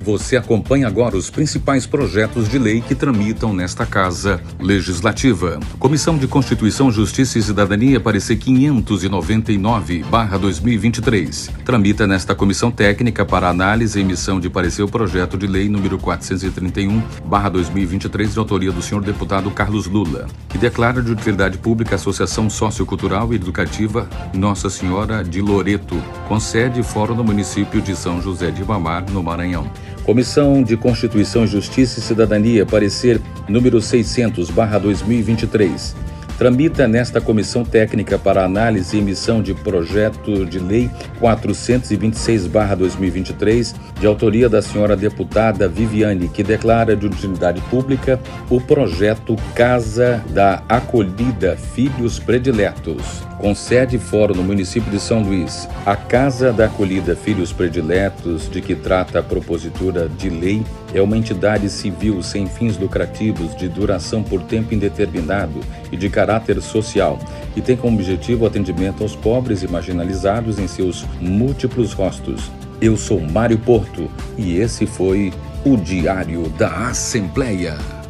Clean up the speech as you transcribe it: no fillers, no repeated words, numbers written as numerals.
Você acompanha agora os principais projetos de lei que tramitam nesta Casa Legislativa. Comissão de Constituição, Justiça e Cidadania, parecer 599/2023. Tramita nesta comissão técnica para análise e emissão de parecer o projeto de lei número 431/2023, de autoria do senhor deputado Carlos Lula, que declara de utilidade pública a Associação Sociocultural e Educativa Nossa Senhora de Loreto, com sede e fórum no município de São José de Ribamar, no Maranhão. Comissão de Constituição, Justiça e Cidadania, parecer número 600/2023. Tramita nesta comissão técnica para análise e emissão de projeto de lei 426/2023, de autoria da senhora deputada Viviane, que declara de utilidade pública o projeto Casa da Acolhida Filhos Prediletos, com sede e fórum no município de São Luís. A Casa da Acolhida Filhos Prediletos, de que trata a propositura de lei, é uma entidade civil sem fins lucrativos, de duração por tempo indeterminado e de caráter social, e tem como objetivo o atendimento aos pobres e marginalizados em seus múltiplos rostos. Eu sou Mário Porto e esse foi o Diário da Assembleia.